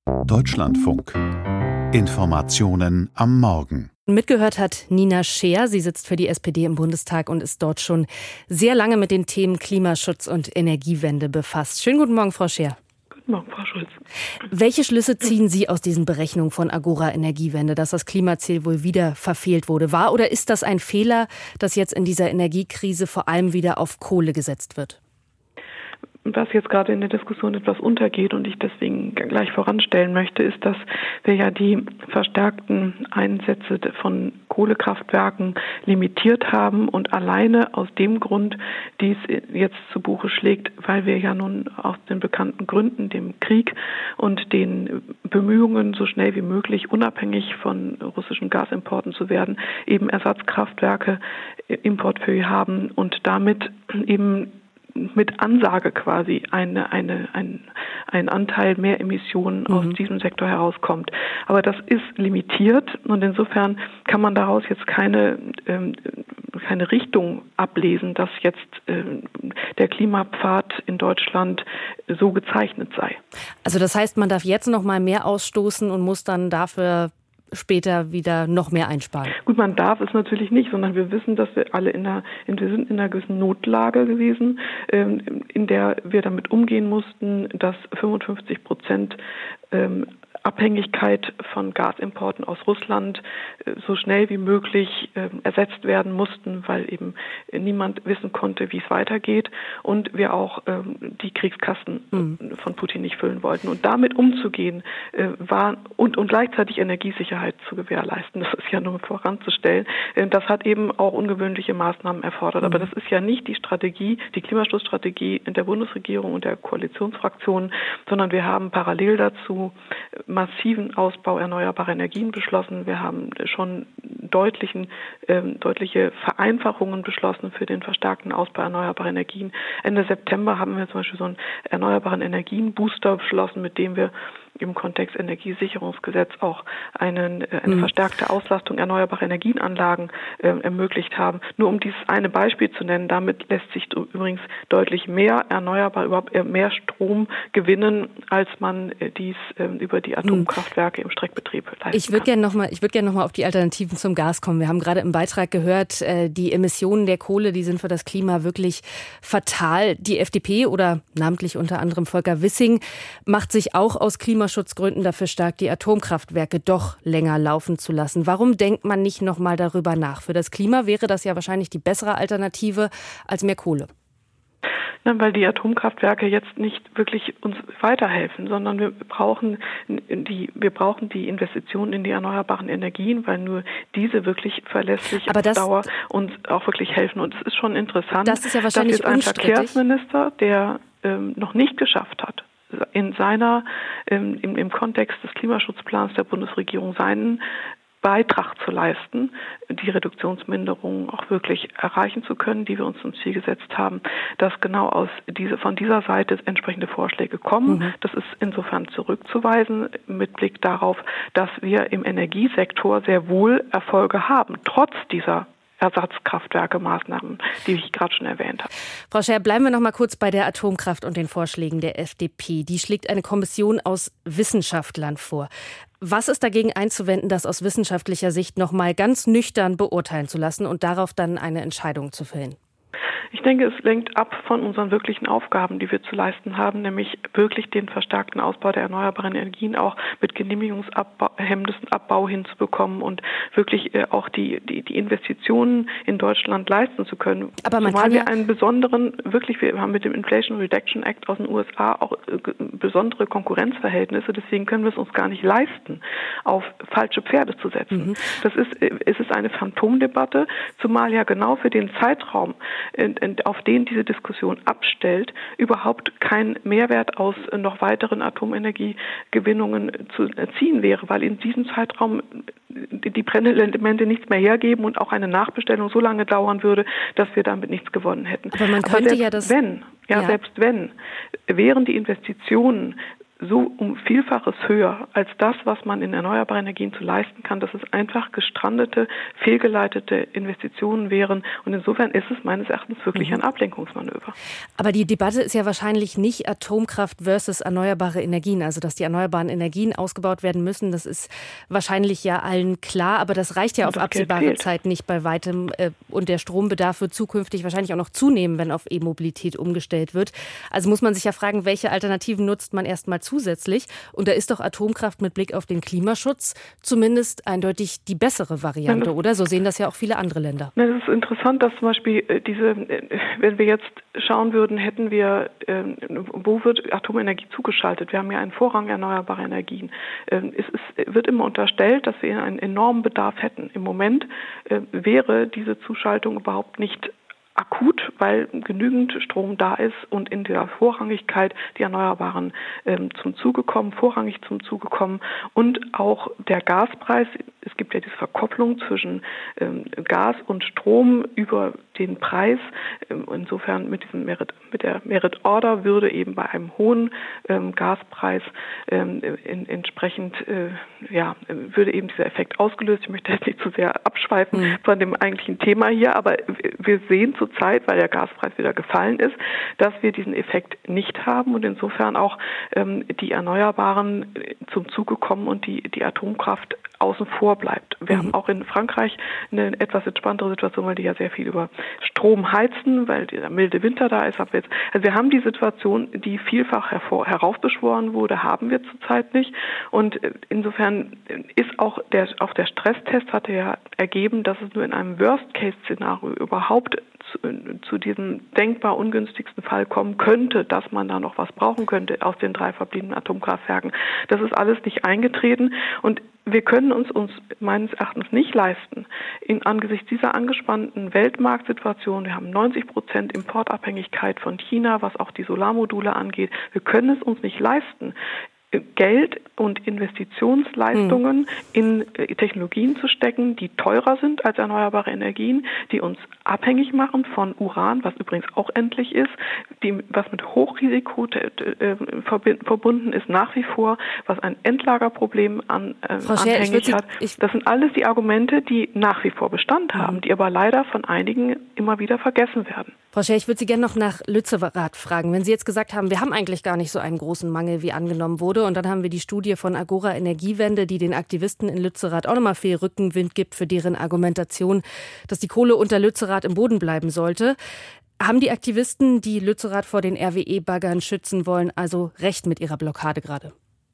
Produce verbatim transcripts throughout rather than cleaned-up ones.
Deutschlandfunk. Informationen am Morgen. Mitgehört hat Nina Scheer. Sie sitzt für die S P D im Bundestag und ist dort schon sehr lange mit den Themen Klimaschutz und Energiewende befasst. Schönen guten Morgen, Frau Scheer. Guten Morgen, Frau Schulz. Welche Schlüsse ziehen Sie aus diesen Berechnungen von Agora Energiewende, dass das Klimaziel wohl wieder verfehlt wurde? War oder ist das ein Fehler, dass jetzt in dieser Energiekrise vor allem wieder auf Kohle gesetzt wird? Was jetzt gerade in der Diskussion etwas untergeht und ich deswegen gleich voranstellen möchte, ist, dass wir ja die verstärkten Einsätze von Kohlekraftwerken limitiert haben und alleine aus dem Grund dies jetzt zu Buche schlägt, weil wir ja nun aus den bekannten Gründen, dem Krieg und den Bemühungen, so schnell wie möglich unabhängig von russischen Gasimporten zu werden, eben Ersatzkraftwerke importfähig haben und damit eben mit Ansage quasi eine, eine, ein, ein Anteil mehr Emissionen mhm. aus diesem Sektor herauskommt. Aber das ist limitiert und insofern kann man daraus jetzt keine, ähm, keine Richtung ablesen, dass jetzt ähm, der Klimapfad in Deutschland so gezeichnet sei. Also das heißt, man darf jetzt noch mal mehr ausstoßen und muss dann dafür später wieder noch mehr einsparen? Gut, man darf es natürlich nicht, sondern wir wissen, dass wir alle in einer, in, wir sind in einer gewissen Notlage gewesen, ähm, in der wir damit umgehen mussten, dass fünfundfünfzig Prozent ähm, Abhängigkeit von Gasimporten aus Russland äh, so schnell wie möglich äh, ersetzt werden mussten, weil eben äh, niemand wissen konnte, wie es weitergeht und wir auch äh, die Kriegskassen mhm. von Putin nicht füllen wollten. Und damit umzugehen äh, war und, und gleichzeitig Energiesicherheit zu gewährleisten, das ist ja nur voranzustellen, äh, das hat eben auch ungewöhnliche Maßnahmen erfordert. Mhm. Aber das ist ja nicht die Strategie, die Klimaschutzstrategie in der Bundesregierung und der Koalitionsfraktionen, sondern wir haben parallel dazu massiven Ausbau erneuerbarer Energien beschlossen. Wir haben schon deutlichen, ähm, deutliche Vereinfachungen beschlossen für den verstärkten Ausbau erneuerbarer Energien. Ende September haben wir zum Beispiel so einen erneuerbaren Energien-Booster beschlossen, mit dem wir im Kontext Energiesicherungsgesetz auch einen, eine mhm. verstärkte Auslastung erneuerbarer Energienanlagen äh, ermöglicht haben. Nur um dieses eine Beispiel zu nennen, damit lässt sich übrigens deutlich mehr erneuerbar, überhaupt mehr Strom gewinnen, als man äh, dies äh, über die Atomkraftwerke mhm. im Streckbetrieb leisten ich würd kann. Gern noch mal, ich würde gerne noch mal auf die Alternativen zum Gas kommen. Wir haben gerade im Beitrag gehört, äh, die Emissionen der Kohle, die sind für das Klima wirklich fatal. Die F D P oder namentlich unter anderem Volker Wissing macht sich auch aus Klimaschutzgründen dafür stark, die Atomkraftwerke doch länger laufen zu lassen. Warum denkt man nicht noch mal darüber nach? Für das Klima wäre das ja wahrscheinlich die bessere Alternative als mehr Kohle. Ja, weil die Atomkraftwerke jetzt nicht wirklich uns weiterhelfen, sondern wir brauchen die, wir brauchen die Investitionen in die erneuerbaren Energien, weil nur diese wirklich verlässlich auf Dauer uns auch wirklich helfen. Und es ist schon interessant, das ist ja wahrscheinlich dass jetzt ein Verkehrsminister, der ähm, noch nicht geschafft hat, in seiner, ähm, im, im Kontext des Klimaschutzplans der Bundesregierung seinen Beitrag zu leisten, die Reduktionsminderungen auch wirklich erreichen zu können, die wir uns zum Ziel gesetzt haben, dass genau aus diese, von dieser Seite entsprechende Vorschläge kommen. Mhm. Das ist insofern zurückzuweisen mit Blick darauf, dass wir im Energiesektor sehr wohl Erfolge haben, trotz dieser Ersatzkraftwerke-Maßnahmen, die ich gerade schon erwähnt habe. Frau Scheer, bleiben wir noch mal kurz bei der Atomkraft und den Vorschlägen der F D P. Die schlägt eine Kommission aus Wissenschaftlern vor. Was ist dagegen einzuwenden, das aus wissenschaftlicher Sicht noch mal ganz nüchtern beurteilen zu lassen und darauf dann eine Entscheidung zu fällen? Ich denke, es lenkt ab von unseren wirklichen Aufgaben, die wir zu leisten haben, nämlich wirklich den verstärkten Ausbau der erneuerbaren Energien auch mit genehmigungshemmnissen Abbau hinzubekommen und wirklich äh, auch die, die, die Investitionen in Deutschland leisten zu können. Aber man Zumal kann wir ja einen besonderen, wirklich, wir haben mit dem Inflation Reduction Act aus den U S A auch äh, besondere Konkurrenzverhältnisse, deswegen können wir es uns gar nicht leisten, auf falsche Pferde zu setzen. Mhm. Das ist, äh, es ist eine Phantomdebatte, zumal ja genau für den Zeitraum, äh, auf den diese Diskussion abstellt, überhaupt kein Mehrwert aus noch weiteren Atomenergiegewinnungen zu erzielen wäre, weil in diesem Zeitraum die Brennelemente nichts mehr hergeben und auch eine Nachbestellung so lange dauern würde, dass wir damit nichts gewonnen hätten. Aber man könnte Aber selbst ja das... Wenn, ja, ja, selbst wenn, wären die Investitionen so um Vielfaches höher als das, was man in erneuerbare Energien zu leisten kann, dass es einfach gestrandete, fehlgeleitete Investitionen wären. Und insofern ist es meines Erachtens wirklich ein Ablenkungsmanöver. Aber die Debatte ist ja wahrscheinlich nicht Atomkraft versus erneuerbare Energien. Also, dass die erneuerbaren Energien ausgebaut werden müssen, das ist wahrscheinlich ja allen klar. Aber das reicht ja auf absehbare Zeit nicht bei weitem. Und der Strombedarf wird zukünftig wahrscheinlich auch noch zunehmen, wenn auf E-Mobilität umgestellt wird. Also muss man sich ja fragen, welche Alternativen nutzt man erstmal zusätzlich? Und da ist doch Atomkraft mit Blick auf den Klimaschutz zumindest eindeutig die bessere Variante, oder? So sehen das ja auch viele andere Länder. Es ist interessant, dass zum Beispiel diese, wenn wir jetzt schauen würden, hätten wir, wo wird Atomenergie zugeschaltet? Wir haben ja einen Vorrang erneuerbarer Energien. Es ist, wird immer unterstellt, dass wir einen enormen Bedarf hätten. Im Moment wäre diese Zuschaltung überhaupt nicht akut, weil genügend Strom da ist und in der Vorrangigkeit die Erneuerbaren ähm, zum Zuge kommen, vorrangig zum Zuge kommen und auch der Gaspreis. Es gibt ja diese Verkopplung zwischen ähm, Gas und Strom über den Preis. Ähm, insofern mit diesem Merit, mit der Merit Order würde eben bei einem hohen ähm, Gaspreis ähm, in, entsprechend äh, ja würde eben dieser Effekt ausgelöst. Ich möchte jetzt nicht zu sehr abschweifen mhm. von dem eigentlichen Thema hier, aber wir sehen zurzeit, weil der Gaspreis wieder gefallen ist, dass wir diesen Effekt nicht haben und insofern auch ähm, die Erneuerbaren zum Zuge kommen und die, die Atomkraft außen vor bleibt. Wir mhm. haben auch in Frankreich eine etwas entspanntere Situation, weil die ja sehr viel über Strom heizen, weil der milde Winter da ist. Aber jetzt, also wir haben die Situation, die vielfach hervor, heraufbeschworen wurde, haben wir zurzeit nicht. Und insofern ist auch der, auch der Stresstest hatte ja ergeben, dass es nur in einem Worst-Case-Szenario überhaupt zu, zu diesem denkbar ungünstigsten Fall kommen könnte, dass man da noch was brauchen könnte aus den drei verbliebenen Atomkraftwerken. Das ist alles nicht eingetreten und wir können uns uns meines Erachtens nicht leisten, in angesichts dieser angespannten Weltmarktsituation, wir haben neunzig Prozent Importabhängigkeit von China, was auch die Solarmodule angeht, wir können es uns nicht leisten, Geld und Investitionsleistungen mhm. in Technologien zu stecken, die teurer sind als erneuerbare Energien, die uns abhängig machen von Uran, was übrigens auch endlich ist, die, was mit Hochrisiko äh, verbunden ist nach wie vor, was ein Endlagerproblem an, äh, anhängig Scher, hat. Ich, das sind alles die Argumente, die nach wie vor Bestand haben, mhm. die aber leider von einigen immer wieder vergessen werden. Frau Scher, ich würde Sie gerne noch nach Lützerath fragen. Wenn Sie jetzt gesagt haben, wir haben eigentlich gar nicht so einen großen Mangel, wie angenommen wurde, und dann haben wir die Studie von Agora Energiewende, die den Aktivisten in Lützerath auch nochmal viel Rückenwind gibt für deren Argumentation, dass die Kohle unter Lützerath im Boden bleiben sollte. Haben die Aktivisten, die Lützerath vor den R W E-Baggern schützen wollen, also recht mit ihrer Blockade gerade?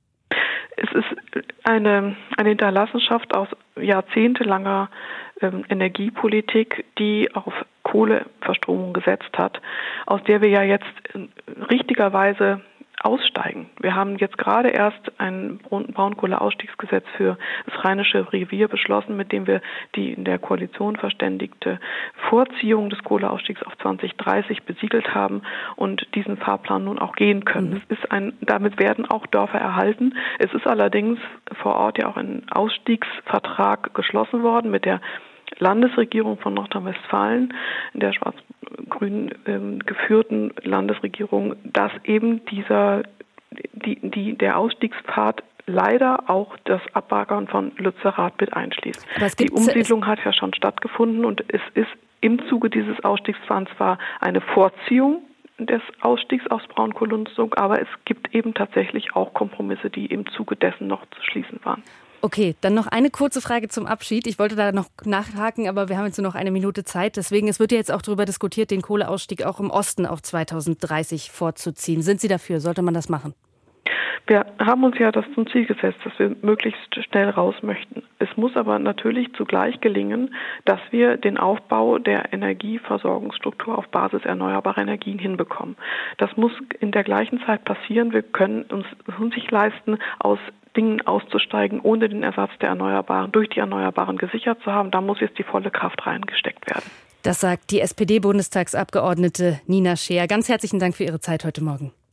Es ist eine, eine Hinterlassenschaft aus jahrzehntelanger ähm, Energiepolitik, die auf Kohleverstromung gesetzt hat, aus der wir ja jetzt äh, richtigerweise aussteigen. Wir haben jetzt gerade erst ein Braunkohleausstiegsgesetz für das Rheinische Revier beschlossen, mit dem wir die in der Koalition verständigte Vorziehung des Kohleausstiegs auf zwanzig dreißig besiegelt haben und diesen Fahrplan nun auch gehen können. Mhm. Es ist ein, damit werden auch Dörfer erhalten. Es ist allerdings vor Ort ja auch ein Ausstiegsvertrag geschlossen worden mit der Landesregierung von Nordrhein-Westfalen, der schwarz-grün ähm, geführten Landesregierung, dass eben dieser die, die, der Ausstiegspfad leider auch das Abbaggern von Lützerath mit einschließt. Die Umsiedlung hat ja schon stattgefunden und es ist im Zuge dieses Ausstiegspfades zwar eine Vorziehung des Ausstiegs aus Braunkohlenutzung, aber es gibt eben tatsächlich auch Kompromisse, die im Zuge dessen noch zu schließen waren. Okay, dann noch eine kurze Frage zum Abschied. Ich wollte da noch nachhaken, aber wir haben jetzt nur noch eine Minute Zeit. Deswegen, es wird ja jetzt auch darüber diskutiert, den Kohleausstieg auch im Osten auf zweitausenddreißig vorzuziehen. Sind Sie dafür? Sollte man das machen? Wir haben uns ja das zum Ziel gesetzt, dass wir möglichst schnell raus möchten. Es muss aber natürlich zugleich gelingen, dass wir den Aufbau der Energieversorgungsstruktur auf Basis erneuerbarer Energien hinbekommen. Das muss in der gleichen Zeit passieren. Wir können uns nicht leisten, aus Dingen auszusteigen, ohne den Ersatz der Erneuerbaren durch die Erneuerbaren gesichert zu haben. Da muss jetzt die volle Kraft reingesteckt werden. Das sagt die S P D-Bundestagsabgeordnete Nina Scheer. Ganz herzlichen Dank für Ihre Zeit heute Morgen.